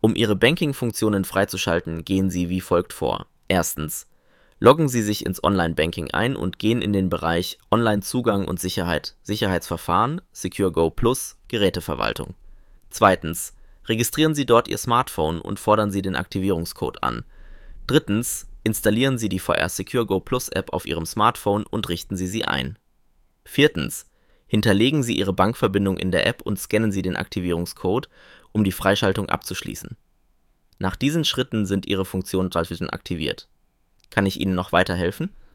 Um Ihre Banking-Funktionen freizuschalten, gehen Sie wie folgt vor. Erstens. Loggen Sie sich ins Online-Banking ein und gehen in den Bereich Online-Zugang und Sicherheit, Sicherheitsverfahren, SecureGo Plus, Geräteverwaltung. Zweitens. Registrieren Sie dort Ihr Smartphone und fordern Sie den Aktivierungscode an. Drittens. Installieren Sie die VR SecureGo Plus App auf Ihrem Smartphone und richten Sie sie ein. Viertens. Hinterlegen Sie Ihre Bankverbindung in der App und scannen Sie den Aktivierungscode, um die Freischaltung abzuschließen. Nach diesen Schritten sind Ihre Funktionen aktiviert. Kann ich Ihnen noch weiterhelfen?